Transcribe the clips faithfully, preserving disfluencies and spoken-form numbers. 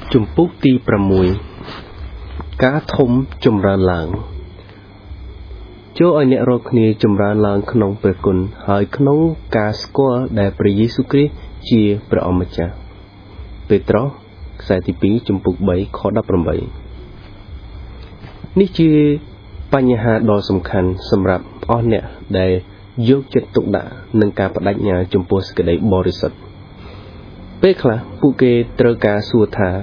Chùm bút ti pramui Cá thông chùm ra làng Chỗ ở nẹ rô khní chùm ra làng khăn bề cùn Hỏi khăn cá squa đại bà Giê-xu Christ chia bà ông mạch chá Petro Sai tí bí chùm bút bảy khó đắp rầm bảy Ní chia Bánh hà đo xâm khăn xâm rạp Ôn nẹ đại dốc chất tục đạ Nâng cá bà đạch nhà chùm bút sạc đầy bò rì sật Bê khá bù kê trơ cá xua thả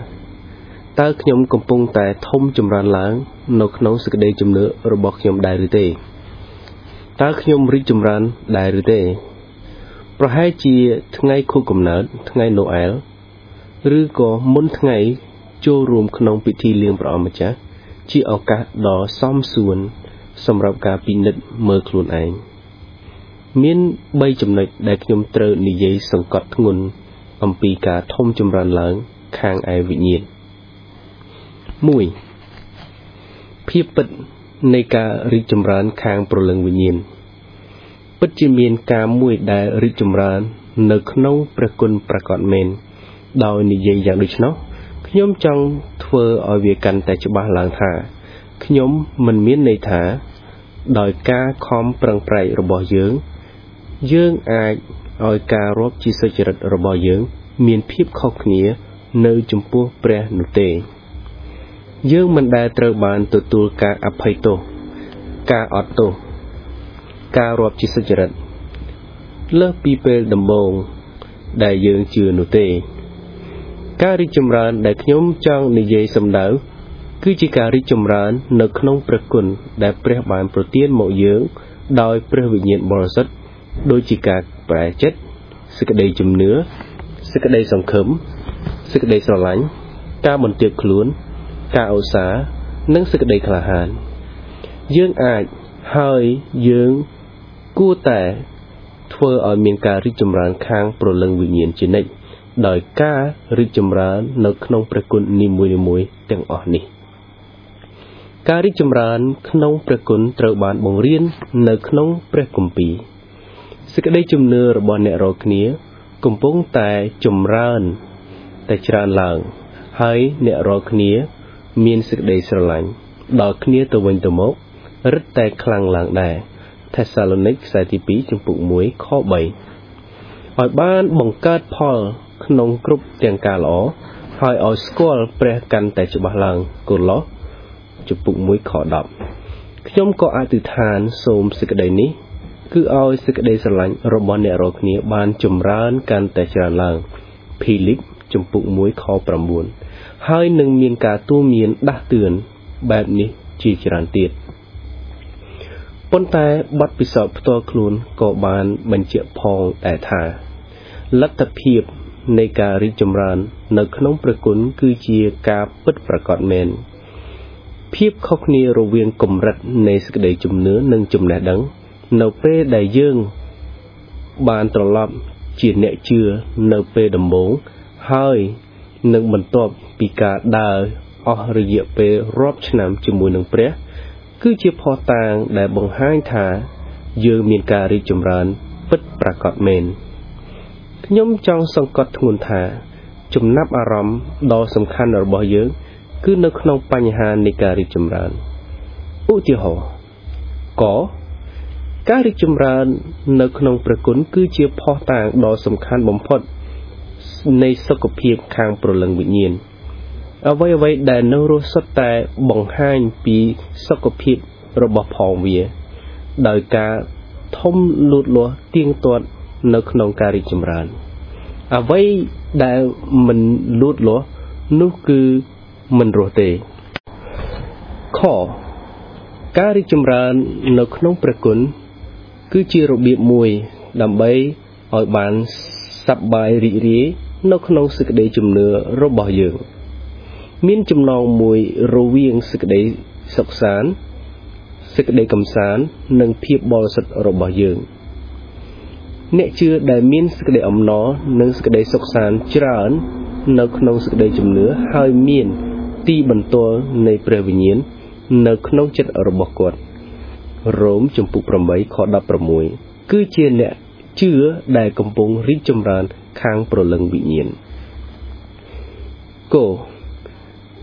Ta khňomកំពុងតែធំចម្រើនឡើងនៅក្នុងសេចក្តីជំនឿរបស់ខ្ញុំដែរឬទេតើខ្ញុំរីកចម្រើនដែរឬទេប្រហែលជាថ្ងៃខួបកំណើតថ្ងៃណូអែលឬក៏មុនថ្ងៃចូលរួមក្នុងពិធីលៀងព្រះអង្គម្ចាស់ជាឱកាសដ៏សមសួនសម្រាប់ការពិនិត្យមើលខ្លួនឯងមានបីចំណុចដែលខ្ញុំត្រូវនិយាយសង្កត់ធ្ងន់អំពីការធំចម្រើនឡើងខាងឯវិញ្ញាណមួយភាពពិតនៃការរីកចម្រើនខាងព្រលឹងវិញ្ញាណពិតជាមានការមួយដែលរីកចម្រើននៅក្នុងព្រះគុណប្រាកដមែនដោយនិយាយយ៉ាងដូច្នោះខ្ញុំចង់ធ្វើឲ្យវាកាន់តែច្បាស់ឡើងថាខ្ញុំមិនមានន័យថាដោយការខំប្រឹងប្រែងរបស់យើងយើងអាចឲ្យការរាប់ជាសុចរិតរបស់យើងមានភាពខុសគ្នានៅចំពោះព្រះនោះទេយើងមិនដែលត្រូវបានទទួលការអភ័យទោសការអត់ទោសការរាប់ជាសុចរិតលើសពីពេលដំបូងដែលយើងជឿនោះទេការរីកចម្រើនដែលខ្ញុំចង់និយាយសម្ដៅគឺជាការរីកចម្រើននៅក្នុងព្រះគុណដែលព្រះបានប្រទានមកយើងដោយព្រះវិញ្ញាណបរិសុទ្ធដូចជាការប្រែចិត្តសេចក្តីជំនឿសេចក្តីសង្ឃឹមសេចក្តីស្រឡាញ់ការបន្ទាបខ្លួនការឧស្សាហ៍និងសេចក្តីក្លាហានយើងអាចហើយយើងគួរតែធ្វើឲ្យមានការរីកចម្រើនខាងព្រលឹងវិញ្ញាណជានិច្ចដោយការរីកចម្រើននៅក្នុងព្រះគុណនីមួយៗទាំងអស់នេះការរីកចម្រើនក្នុងព្រះគុណត្រូវបានបង្រៀននៅក្នុងព្រះគម្ពីរសេចក្តីជំនឿរបស់អ្នករាល់គ្នាកំពុងតែចម្រើនតែច្រើនឡើងហើយអ្នករាល់គ្នាមានសេចក្តីស្រឡាញ់ដល់គ្នាទៅវិញទៅមករឹតតែខ្លាំងឡើងដែរថេសាឡូនីកខ្សែទីពីរចំពុកមួយខបីឲ្យបានបង្កើតផលក្នុងគ្រប់ទាំងការល្អហើយឲ្យស្គាល់ព្រះកាន់តែច្បាស់ឡើងកូឡូសចំពុកមួយខដប់ខ្ញុំក៏អធិដ្ឋានសូមសេចក្តីនេះគឺឲ្យសេចក្តីស្រឡាញ់របស់អ្នករាល់គ្នាបានចម្រើនកាន់តែច្រើនឡើងភីលីបចំពុកមួយខប្រាំបួនហើយនឹងមានការទូន្មានដាស់តឿនបែបនេះជាច្រើនទៀតប៉ុន្តែបទពិសោធន៍ផ្ទាល់ខ្លួនក៏បានបញ្ជាក់ផងដែរថាលទ្ធភាពនៃការរីកចម្រើននៅក្នុងព្រះគុណគឺជាការពិតប្រាកដមែនភាពខុសគ្នារវាងកម្រិតនៃសេចក្តីជំនឿនិងចំណេះដឹងនៅពេលដែលយើងបានត្រឡប់ជាអ្នកជឿនៅពេលដំបូងហើយនឹងបន្ទាប់ពីការដើរអស់រយៈពេលរាប់ឆ្នាំជាមួយនឹងព្រះគឺជាភស្តុតាងដែលបង្ហាញថាយើងមានការរីកចម្រើនពិតប្រាកដមែនខ្ញុំចង់សង្កត់ធ្ងន់ថាចំណាប់អារម្មណ៍ដ៏សំខាន់របស់យើងគឺនៅក្នុងបញ្ហានៃការរីកចម្រើនឧទាហរណ៍កការរីកចម្រើននៅក្នុងព្រះគុណគឺជាភស្តុតាងដ៏សំខាន់បំផុតនៃសុខភាពខាងព្រលឹងវិញ្ញាណអ្វីអ្វីដែលនៅរស់សុទ្ធតែបង្ហាញពីសុខភាពរបស់ផងវាដោយការធំលូតលាស់ទៀងទាត់នៅក្នុងការរីកចម្រើនអ្វីដែលមិនលូតលាស់នោះគឺមិនរស់ទេខការរីកចម្រើននៅក្នុងព្រះគុណគឺជារបៀបមួយដើម្បីឲ្យបានសប្បាយរីករាយនៅក្នុងសេចក្តីជំនឿរបស់យើងមានចំណងមួយរវាងសេចក្តីសុខសាន្តសេចក្តីកំសាន្តនិងភាពបរិសុទ្ធរបស់យើងអ្នកជឿដែលមានសេចក្តីអំណរនិងសេចក្តីសុខសាន្តច្រើននៅក្នុងសេចក្តីជំនឿហើយមានទីបន្ទាល់នៃព្រះវិញ្ញាណនៅក្នុងចិត្តរបស់គាត់រ៉ូមចំពុកប្រាំបីខដប់ប្រាំមួយគឺជាអ្នកជឿដែលកំពុងរីកចម្រើនខាងព្រលឹងវិញ្ញាណគោ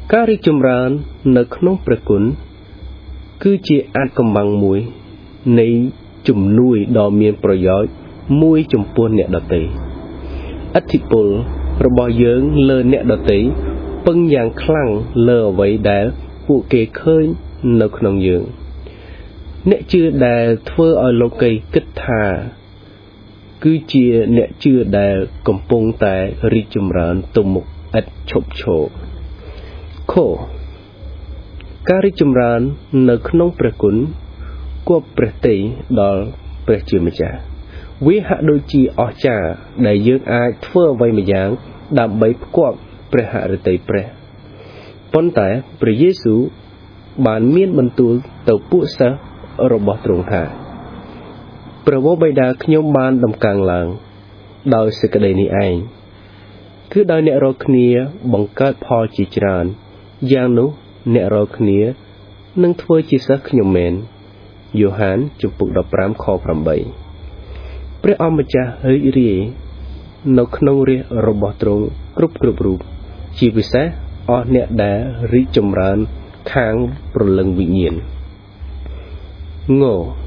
ការរីកចម្រើននៅក្នុងព្រះគុណគឺជាអាថ៌កំបាំងមួយនៃជំនួយដ៏មានប្រយោជន៍មួយចំពោះអ្នកដទៃឥទ្ធិពលរបស់យើងលើអ្នកដទៃពឹងយ៉ាងខ្លាំងលើអ្វីដែលពួកគេឃើញនៅក្នុងយើងអ្នកជឿដែលធ្វើឲ្យលោកីគិតថាគឺជាអ្នកជឿដែលកំពុងតែរីកចម្រើនទៅមុខឥតឈប់ឈរខការរីកចម្រើននៅក្នុងព្រះគុណគប់ព្រះទ័យដល់ព្រះជាម្ចាស់វាហាក់ដូចជាអស្ចារ្យដែលយើងអាចធ្វើអ្វីម្យ៉ាងដើម្បីផ្គប់ព្រះហឫទ័យព្រះប៉ុន្តែព្រះយេស៊ូវបានមានបន្ទូលទៅពួកសិស្សរបស់ទ្រង់ថាព្រះវរបិតាខ្ញុំបានដំកើងឡើងដោយសេចក្តីនេះឯងគឺដោយអ្នករាល់គ្នាបង្កើតផលជាច្រើនយ៉ាងនោះអ្នករាល់គ្នានឹងធ្វើជាសិស្សខ្ញុំមែនយ៉ូហានជំពូកដប់ប្រាំខប្រាំបីព្រះអម្ចាស់រីករាយនៅក្នុងរាជរបស់ទ្រង់គ្រប់គ្រប់រូបជាពិសេសអស់អ្នកដែលរីកចម្រើនខាងព្រលឹងវិញ្ញាណង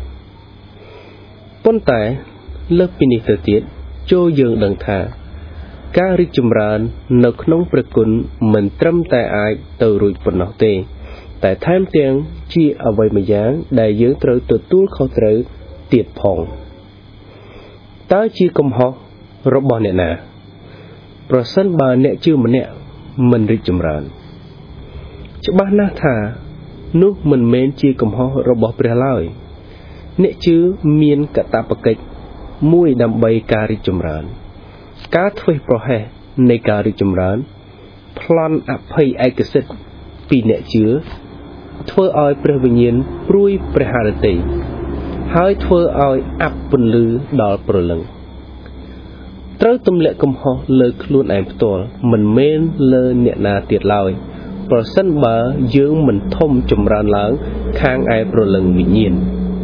ប៉ុន្តែលើសពីនេះទៅទៀតចូលយើងដឹងថាការរីកចម្រើននៅក្នុងព្រះគុណមិនត្រឹមតែអាចទៅរួចប៉ុណ្ណោះទេតែថែមទាំងជាអ្វីម្យ៉ាងដែលយើងត្រូវទទួលខុសត្រូវទៀតផងតើជាកំហុសរបស់អ្នកណាប្រសិនបើអ្នកជឿម្នាក់មិនរីកចម្រើនច្បាស់ណាស់ថានោះមិនមែនជាកំហុសរបស់ព្រះឡើយអ្នកជឿមានកាតព្វកិច្ចមួយដើម្បីការរីកចម្រើនការធ្វេសប្រហែសនៃការរីកចម្រើនប្លន់អភ័យឯកសិទ្ធិពីអ្នកជឿធ្វើឲ្យព្រះវិញ្ញាណព្រួយព្រះហឫទ័យហើយធ្វើឲ្យអាប់ពន្លឺដល់ព្រលឹងត្រូវទម្លាក់កំហុសលើខ្លួនឯងផ្ទាល់មិនមែនលើអ្នកណាទៀតឡើយប្រសិនបើយើងមិនធំចម្រើនឡើងខាងឯព្រលឹងវិញ្ញាណ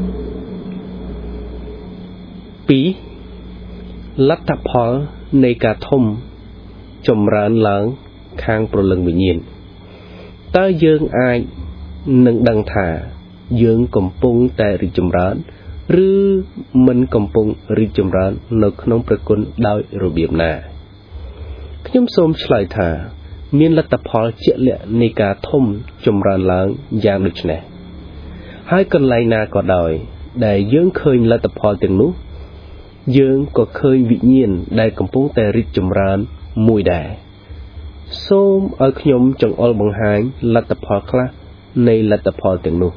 ពីរលទ្ធផលនៃការធំចម្រើនឡើងខាងព្រលឹងវិញ្ញាណតើយើងអាចនឹងដឹងថាយើងកំពុងតែរីកចម្រើនឬមិនកំពុងរីកចម្រើននៅក្នុងព្រះគុណដោយរបៀបណាខ្ញុំសូមឆ្លើយថាមានលទ្ធផលជាក់លាក់នៃការធំចម្រើនឡើងយ៉ាងដូចនេះហើយកន្លែងណាក៏ដោយដែលយើងឃើញលទ្ធផលទាំងនោះយើងក៏ឃើញវិញ្ញាណដែលកំពុងតែរីកចម្រើនមួយដែរសូមឲ្យខ្ញុំចង្អុលបង្ហាញលទ្ធផលខ្លះនៃលទ្ធផលទាំងនោះ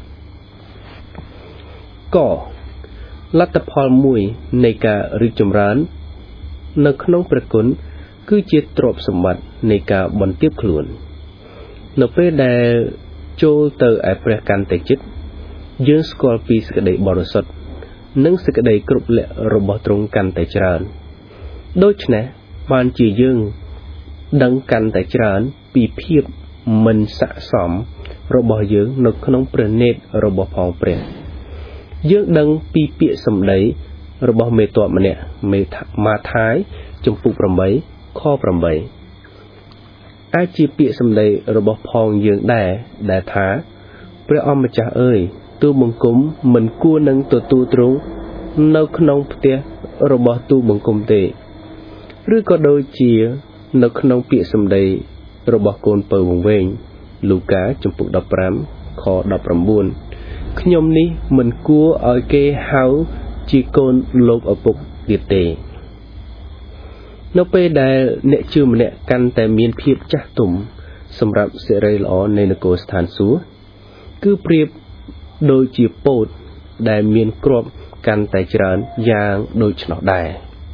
កលទ្ធផលមួយនៃការរីកចម្រើននៅក្នុងព្រះគុណគឺជាទ្រព្យសម្បត្តិនៃការបន្ទាបខ្លួននៅពេលដែលចូលទៅឯព្រះកាន់តែជិតយើងស្គាល់ពីសេចក្តីបរិសុទ្ធនិងសេចក្តីគ្រប់លក្ខរបស់ទ្រង់កាន់តែច្រើនដូច្នេះបានជាយើងដឹងកាន់តែច្រើនពីភាពមិនស័ក្តិសមរបស់យើងនៅក្នុងព្រះនេត្ររបស់ផងព្រះយើងដឹងពីពាក្យសម្ដីរបស់មេទ័ពម្នាក់មេម៉ាថាយជំពូកប្រាំបីខប្រាំបីអាចជាពាក្យសម្ដីរបស់ផងយើងដែរដែលថាព្រះអម្ចាស់អើយទូលបង្គំមិនគួរនឹងទទួលទ្រង់នៅក្នុងផ្ទះរបស់ទូលបង្គំទេឬក៏ដូចជានៅក្នុងពាក្យសម្ដីរបស់កូនពៅវង្វេងលូកាជំពូកដប់ប្រាំខដប់ប្រាំបួនខ្ញុំនេះមិនគួរឲ្យគេហៅជាកូនលោកឪពុកទៀតទេនៅពេលដែលអ្នកជឿម្នាក់កាន់តែមានភាពចាស់ទុំសម្រាប់សិរីល្អនៃនគរស្ថានសួគ៌គឺប្រៀបដូចជាពោតដែលមានគ្រាប់កាន់តែច្រើនយ៉ាងដូច្នោះដែរ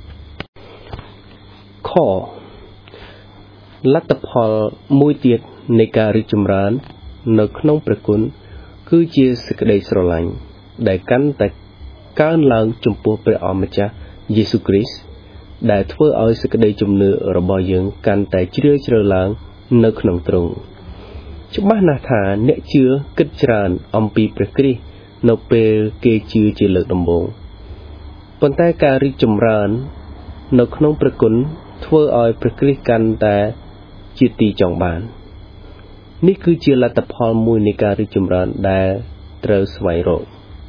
ខលទ្ធផលមួយទៀតនៃការរីកចម្រើននៅក្នុងព្រះគុណគឺជាសេចក្តីស្រឡាញ់ដែលកាន់តែកើនឡើងចំពោះព្រះអម្ចាស់យេស៊ូវគ្រីស្ទដែលធ្វើឲ្យសេចក្តីជំនឿរបស់យើងកាន់តែជ្រាលជ្រៅឡើងនៅក្នុងទ្រង់ច្បាស់ណាស់ថាអ្នកជឿគិតច្រើនអំពីព្រះគ្រីស្ទនៅពេលគេជឿជាលើកដំបូងប៉ុន្តែការរីកចម្រើននៅក្នុងព្រះគុណធ្វើឲ្យព្រះគ្រីស្ទកាន់តែជាទីចង់បាននេះគឺជាលទ្ធផលមួយនៃការរីកចម្រើនដែលត្រូវស្វែងរក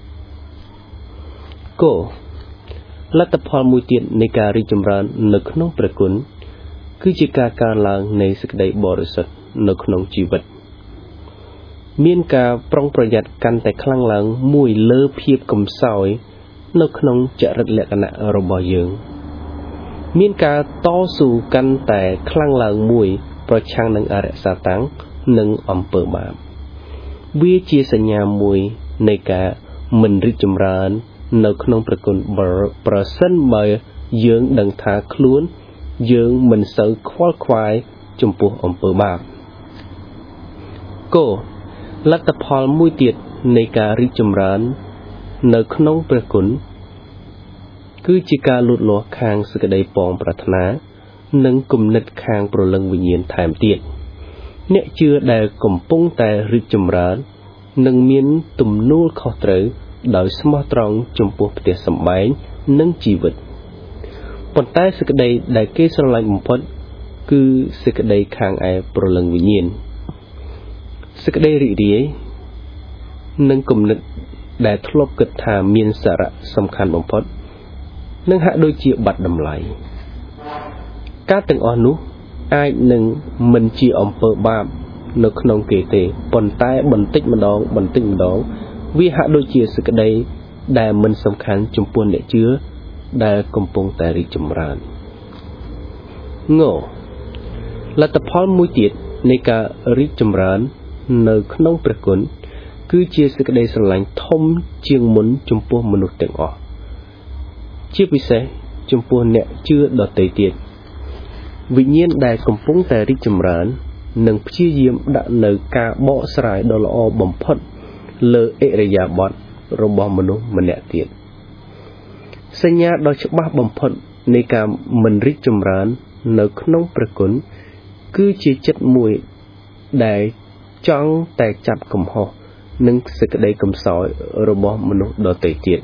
គោលទ្ធផលមួយទៀតនៃការរីកចម្រើននៅក្នុងព្រះគុណគឺជាការកើនឡើងនៃសេចក្តីបរិសុទ្ធនៅក្នុងជីវិតមានការប្រុងប្រយ័ត្នកាន់តែខ្លាំងឡើងមួយលើភាពកំសោយនៅក្នុងចរិតលក្ខណៈរបស់យើងមានការតស៊ូកាន់តែខ្លាំងឡើងមួយប្រឆាំងនឹងអរិយសាតាំងនិងអំពើបាបវាជាសញ្ញាមួយនៃការមិនរីកចម្រើននៅក្នុងព្រះគុណប្រសិនបើយើងដឹងថាខ្លួនយើងមិនសូវខ្វល់ខ្វាយចំពោះអំពើបាបគោលទ្ធផលមួយទៀតនៃការរីកចម្រើននៅក្នុងព្រះគុណគឺជាការលូតលាស់ខាងសេចក្តីប៉ងប្រាថ្នានិងគំនិតខាងព្រលឹងវិញ្ញាណថែមទៀតអ្នកជឿដែលកំពុងតែរីកចម្រើននិងមានទំនួលខុសត្រូវដោយស្មោះត្រង់ចំពោះផ្ទះសម្បែងនិងជីវិតប៉ុន្តែសេចក្តីដែលគេស្រឡាញ់បំផុតគឺសេចក្តីខាងឯព្រលឹងវិញ្ញាណសេចក្តីរីករាយនិងគំនិតដែលធ្លាប់គិតថាមានសារៈសំខាន់បំផុតនឹងហាក់ដូចជាបាត់តម្លៃការទាំងអស់នោះអាចនឹងមិនជាអំពើបាបនៅក្នុងគេទេប៉ុន្តែបន្តិចម្ដងបន្តិចម្ដងវាហាក់ដូចជាសេចក្តីដែលមិនសំខាន់ចំពោះអ្នកជឿដែលកំពុងតែរីកចម្រើនងលទ្ធផលមួយទៀតនៃការរីកចម្រើននៅក្នុងព្រះគុណគឺជាសេចក្តីស្រឡាញ់ធំជាងមុនចំពោះមនុស្សទាំងអស់ជាពិសេសចំពោះអ្នកជឿដទៃទៀតវិញ្ញាណដែលកំពុងតែរីកចម្រើននិងព្យាយាមដាក់នៅការបកស្រាយដ៏ល្អបំផុតលើឥរិយាបថរបស់មនុស្សម្នាក់ទៀតសញ្ញាដ៏ច្បាស់បំផុតនៃការមិនរីកចម្រើននៅក្នុងព្រះគុណគឺជាចិត្តមួយដែលចង់តែចាប់កំហុសនិងសេចក្តីកំសោយរបស់មនុស្សដទៃទៀត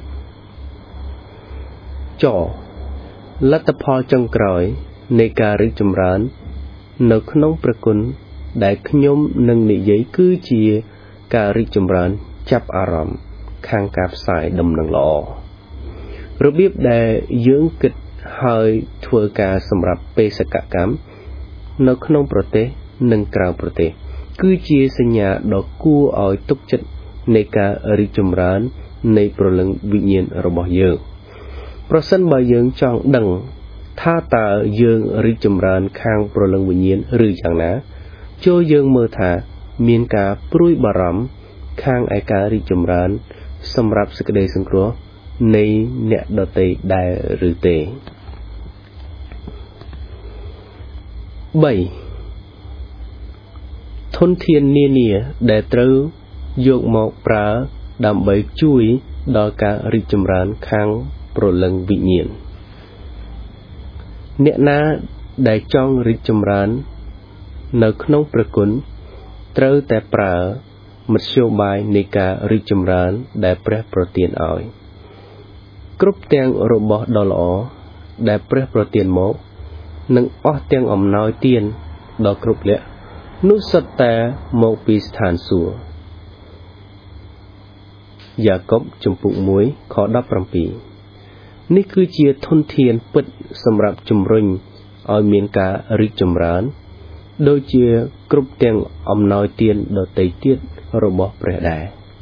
ចលទ្ធផលចុងក្រោយនៃការរីកចម្រើននៅក្នុងព្រះគុណដែលខ្ញុំនឹងនិយាយគឺជាការរីកចម្រើនចាប់អារម្មណ៍ខាងការផ្សាយដំណឹងល្អរបៀបដែលយើងគិតហើយធ្វើការសម្រាប់បេសកកម្មនៅក្នុងប្រទេសនិងក្រៅប្រទេសគឺជាសញ្ញាដ៏គួរឲ្យទុកចិត្តនៃការរីកចម្រើននៃព្រលឹងវិញ្ញាណរបស់យើងប្រសិនបើយើងចង់ដឹងថាតើយើងរីកចម្រើនខាងព្រលឹងវិញ្ញាណឬយ៉ាងណាចូលយើងមើលថាមានការព្រួយបារម្ភខាងឯការរីកចម្រើនសម្រាប់សេចក្តីសង្គ្រោះនៃអ្នកដទៃដែរឬទេបីធនធាននានាដែលត្រូវយកមកប្រើដើម្បីជួយដល់ការរីកចម្រើនខាងព្រលឹងវិញ្ញាណអ្នកណាដែលចង់រីកចម្រើននៅក្នុងព្រះគុណត្រូវតែប្រើមធ្យោបាយនៃការរីកចម្រើនដែលព្រះប្រទានឲ្យគ្រប់ទាំងរបស់ដ៏ល្អដែលព្រះប្រទានមកនិងអស់ទាំងអំណោយទានដ៏គ្រប់លក្ខនោះសុទ្ធតែមកពីស្ថានសួគ៌យ៉ាកុបជំពូកមួយខដប់ប្រាំពីរនេះគឺជាធនធានពិតសម្រាប់ជំរុញឲ្យមានការរីកចម្រើនដូចជាគ្រប់ទាំងអំណោយទានដទៃទៀតរបស់ព្រះដែរ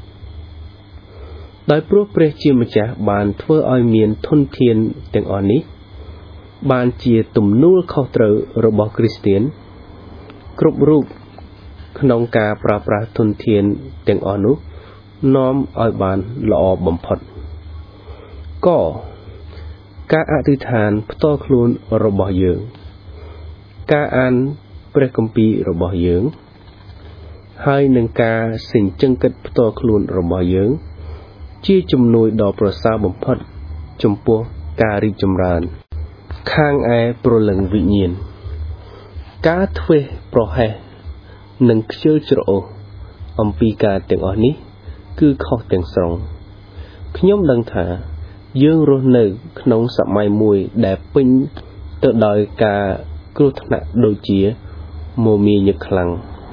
ដោយព្រោះព្រះជាម្ចាស់បានធ្វើឲ្យមានធនធានទាំងអស់នេះបានជាទំនួលខុសត្រូវរបស់គ្រីស្ទានគ្រប់រូបក្នុងការប្រើប្រាស់ធនធានទាំងអស់នោះនាំឲ្យបានល្អបំផុតកការអធិដ្ឋានផ្ទាល់ខ្លួនរបស់យើងការអានព្រះគម្ពីររបស់យើងហើយនឹងការសេចក្ដីគិតផ្ទាល់ខ្លួនរបស់យើងជាជំនួយដ៏ប្រសើរបំផុតចំពោះការរីកចម្រើនខាងឯព្រលឹងវិញ្ញាណការធ្វេសប្រហែសនិងខ្ជិលច្រអូសអំពីការទាំងអស់នេះគឺខុសទាំងស្រុងខ្ញុំដឹងថាយើងរស់នៅក្នុងសម័យមួយដែលពេញទៅដោយការគ្រោះថ្នាក់ដូចជាមមាញឹកខ្លាំង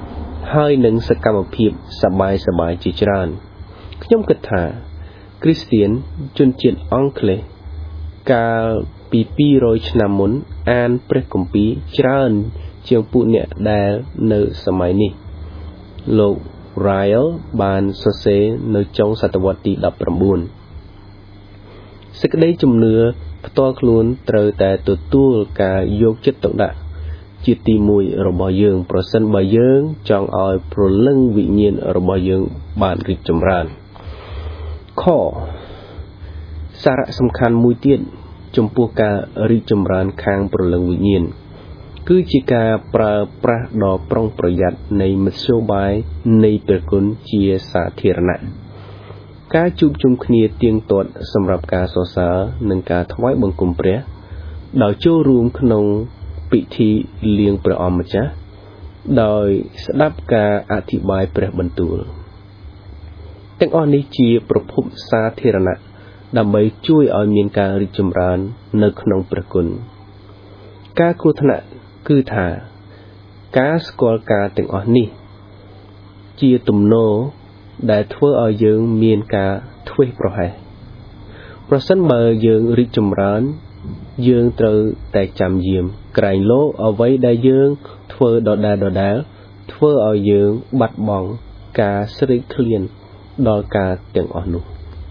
ហើយនឹងសកម្មភាពសប្បាយសប្បាយជាច្រើនខ្ញុំគិតថាគ្រីស្ទានជនជាតិអង់គ្លេសកាលពីពីររយឆ្នាំមុនអានព្រះគម្ពីរច្រើនជាងពួកអ្នកដែលនៅសម័យនេះលោក Ryle បានសរសេរនៅចុងសតវត្សទីដប់ប្រាំបួនសេចក្តីជំនឿផ្ទាល់ខ្លួនត្រូវតែទទួលការយកចិត្តទុកដាក់ជាទីមួយរបស់យើងប្រសិនបើយើងចង់ឲ្យព្រលឹងវិញ្ញាណរបស់យើងបានរីកចម្រើនខសារៈសំខាន់មួយទៀតចំពោះការរីកចម្រើនខាងព្រលឹងវិញ្ញាណគឺជាការប្រើប្រាស់ដ៏ប្រុងប្រយ័ត្ននៃមធ្យោបាយនៃព្រះគុណជាសាធារណៈការជួបជុំគ្នាទៀងទាត់សម្រាប់ការសរសើរនិងការថ្វាយបង្គំព្រះដោយចូលរួមក្នុងពិធីលៀងព្រះអម្ចាស់ដោយស្ដាប់ការអធិប្បាយព្រះបន្ទូលទាំងអស់នេះជាប្រភពសាធារណៈដើម្បីជួយឲ្យមានការរីកចម្រើននៅក្នុងព្រះគុណការគ្រោះថ្នាក់គឺថាការស្គាល់ការទាំងអស់នេះជាទំនោរដែលធ្វើឲ្យយើងមានការធ្វេសប្រហែសប្រសិនបើយើងរីកចម្រើនយើងត្រូវតែចាំយាមក្រែងលោអ្វីដែលយើងធ្វើដដែលដដែលធ្វើឲ្យយើងបាត់បង់ការស្រេកឃ្លានដល់ការទាំងអស់នោះ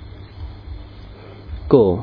គោ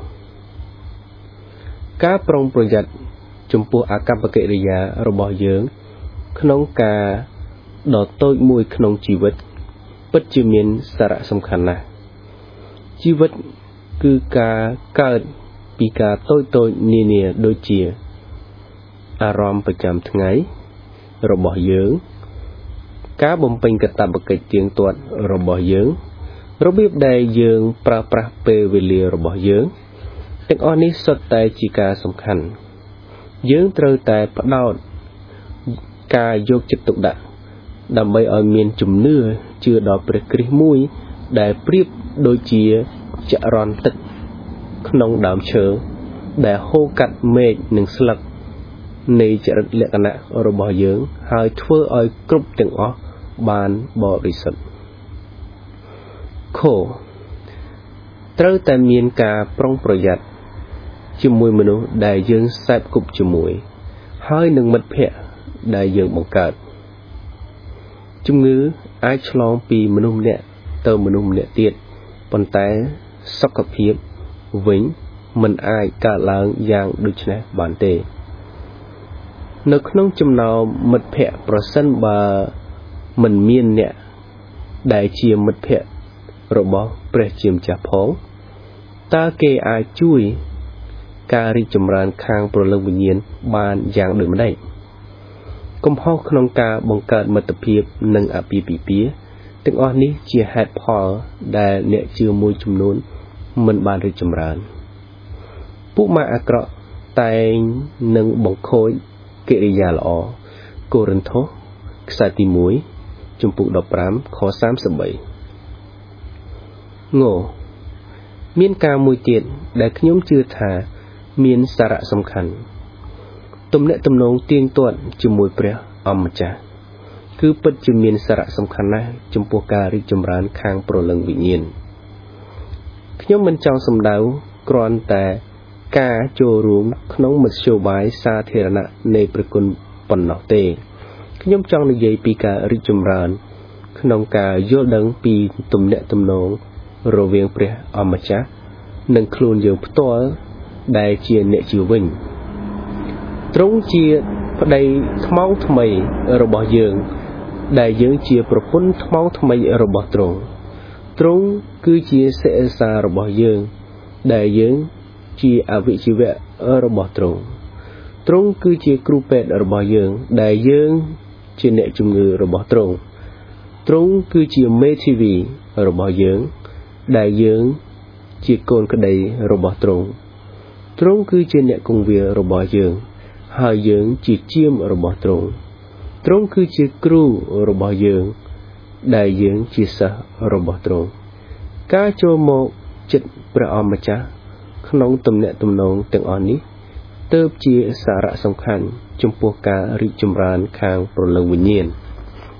ការប្រុងប្រយ័ត្នចំពោះអាកប្បកិរិយារបស់យើងក្នុងការដ៏តូចមួយក្នុងជីវិតពិតជាមានសារៈសំខាន់ណាស់ជីវិតគឺការកើតពីការតូចតូចនានាដូចជាអារម្មណ៍ប្រចាំថ្ងៃរបស់យើងការបំពេញកាតព្វកិច្ចទៀងទាត់របស់យើងរបៀបដែលយើងប្រើប្រាស់ពេលវេលារបស់យើងទាំងអស់នេះសុទ្ធតែជាការសំខាន់យើងត្រូវតែផ្ដោតការយកចិត្តទុកដាក់ដើម្បីឲ្យមានជំនឿជឿដល់ព្រះគ្រីស្ទមួយដែលប្រៀបដូចជាចរន្តទឹកក្នុងដើមឈើដែលហូរកាត់មែកនិងស្លឹកនៃចរិតលក្ខណៈរបស់យើងហើយធ្វើឲ្យគ្រប់ទាំងអស់បានបរិសុទ្ធខត្រូវតែមានការប្រុងប្រយ័ត្នជាមួយមនុស្សដែលយើងសែបគប់ជាមួយហើយនឹងមិត្តភ័ក្តិដែលយើងបង្កើតជំងឺអាចឆ្លងពីមនុស្សម្នាក់ទៅមនុស្សម្នាក់ទៀតប៉ុន្តែសុខភាពវិញមិនអាចកើតឡើងយ៉ាងដូចនេះបានទេនៅក្នុងចំណោមមិត្តភ័ក្តិប្រសិនបើមិនមានអ្នកដែលជាមិត្តភ័ក្តិរបស់ព្រះជាម្ចាស់ផងតើគេអាចជួយការរីកចម្រើនខាងព្រលឹងវិញ្ញាណបានយ៉ាងដូចម្តេចកំហុសក្នុងការបង្កើតមិត្តភាពនិងអាពាហ៍ពិពាហ៍ទាំងអស់នេះជាហេតុផលដែលអ្នកជឿមួយចំនួនមិនបានរីកចម្រើនពួកម៉ាកអាក្រក់តែងនឹងបង្ខូចកិរិយាល្អកូរិនថូសខ្សែទីមួយជំពូកដប់ប្រាំខសាមសិបបីងមានការមួយទៀតដែលខ្ញុំជឿថាមានសារៈសំខាន់ទំនាក់ទំនងទៀងទាត់ជាមួយព្រះអម្ចាស់គឺពិតជាមានសារៈសំខាន់ណាស់ចំពោះការរីកចម្រើនខាងព្រលឹងវិញ្ញាណខ្ញុំមិនចង់សម្ដៅគ្រាន់តែការចូលរួមក្នុងមធ្យោបាយសាធារណៈនៃព្រះគុណប៉ុណ្ណោះទេខ្ញុំចង់និយាយពីការរីកចម្រើនក្នុងការយល់ដឹងពីទំនាក់ទំនងរវាងព្រះអម្ចាស់និងខ្លួនយើងផ្ទាល់ដែលជាអ្នកជឿវិញទ្រង់ជាប្តីថ្មងថ្មីរបស់យើងដែលយើងជាប្រពន្ធថ្មងថ្មីរបស់ទ្រង់ទ្រង់គឺជាសិរសារបស់យើងដែលយើងជាអវិជ្ជវៈរបស់ទ្រង់ទ្រង់គឺជាគ្រូពេទ្យរបស់យើងដែលយើងជាអ្នកជំងឺរបស់ទ្រង់ទ្រង់គឺជាមេធាវីរបស់យើងដែលយើងជាកូនក្តីរបស់ទ្រង់ទ្រង់គឺជាអ្នកគង្វាលរបស់យើងហើយយើងជាជាមរបស់ទ្រង់ទ្រង់គឺជាគ្រូរបស់យើងដែលយើងជាសិស្សរបស់ទ្រង់ការចូលមកចិត្តព្រះអម្ចាស់ក្នុងទំនាក់ទំនងទាំងអស់នេះទើបជាសារៈសំខាន់ចំពោះការរីកចម្រើនខាងព្រលឹងវិញ្ញាណ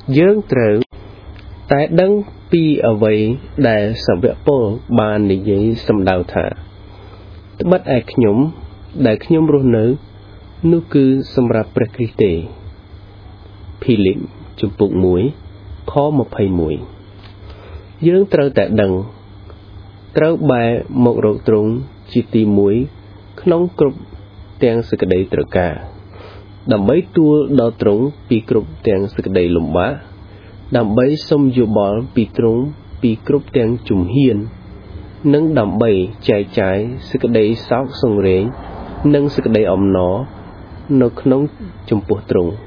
យើងត្រូវតែដឹងពីអ្វីដែលសាវកពលបាននិយាយសម្ដៅថាត្បិតឯខ្ញុំដែលខ្ញុំរស់នៅនោះគឺសម្រាប់ព្រះគ្រីស្ទទេភីលីបជំពូកមួយខម្ភៃមួយយើងត្រូវតែដឹងត្រូវបែរមករកទ្រង់ជាទីមួយក្នុងគ្រប់ទាំងសេចក្តីត្រូវការដើម្បីទូលដល់ទ្រង់ពីគ្រប់ទាំងសេចក្តីលំបាកដើម្បីសុំយោបល់ពីទ្រង់ពីគ្រប់ទាំងជំហាននិងដើម្បីចែកចាយសេចក្តីសោកសង្រេងនិងសេចក្តីអំណរនៅក្នុងចំពោះទ្រង់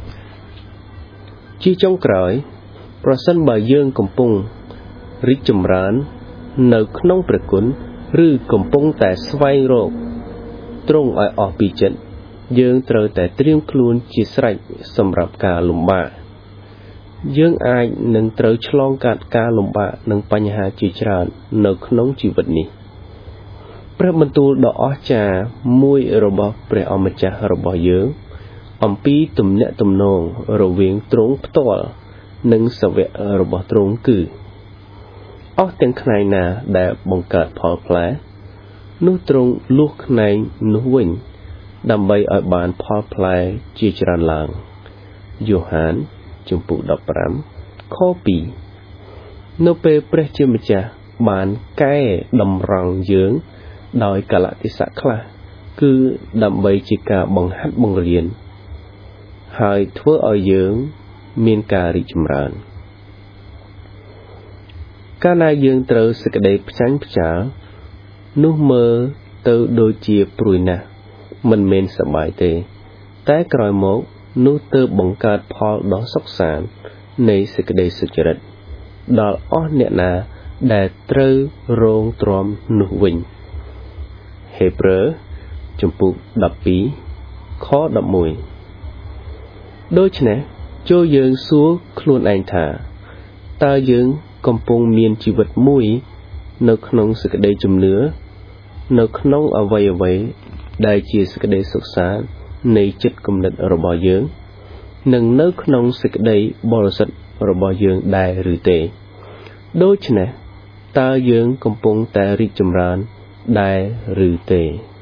ជាចុងក្រោយប្រសិនបើយើងកំពុងរីកចម្រើននៅក្នុងព្រះគុណឬកំពុងតែស្វែងរកទ្រង់ឲ្យអស់ពីចិត្តយើងត្រូវតែត្រៀមខ្លួនជាស្រេចសម្រាប់ការលំបាកយើងអាចនឹងត្រូវឆ្លងកាត់ការលំបាកនិងបញ្ហាជាច្រើននៅក្នុងជីវិតនេះព្រះបន្ទូលដ៏អស្ចារ្យមួយរបស់ព្រះអម្ចាស់របស់យើងអំពីទំនាក់ទំនងរវាងទ្រង់ផ្ទាល់និងសាវករបស់ទ្រង់គឺអស់ទាំងផ្នែកណាដែលបង្កើតផលផ្លែនោះទ្រង់លួសផ្នែកនោះវិញដើម្បីឲ្យបានផលផ្លែជាច្រើនឡើងយ៉ូហានជំពូកដប់ប្រាំខពីរនៅពេលព្រះជាម្ចាស់បានកែតម្រង់យើងដោយកលៈទេសៈខ្លះគឺដើម្បីជាការបង្ហាត់បង្រៀនហើយធ្វើឲ្យយើងមានការរីកចម្រើនកាលណាយើងត្រូវសេចក្តីផ្ចាញ់ផ្ចាលនោះមើលទៅដូចជាព្រួយណាស់មិនមែនសប្បាយទេតែក្រោយមកនោះទើបបង្កើតផលដ៏សុខសាន្តនៃសេចក្តីសុចរិតដល់អស់អ្នកណាដែលត្រូវរងទ្រាំនោះវិញហេព្រើរជំពូកដប់ពីរខដប់មួយដូច្នេះចូលយើងសួរខ្លួនឯងថាតើយើងកំពុងមានជីវិតមួយនៅក្នុងសេចក្តីជំនឿនៅក្នុងអ្វីអ្វីដែលជាសេចក្តីសុខសាន្តនៃចិត្តគំនិតរបស់យើងនិងនៅក្នុងសេចក្តីបរិសុទ្ធរបស់យើងដែរឬទេដូច្នេះតើយើងកំពុងតែរីកចម្រើនដែរឬទេ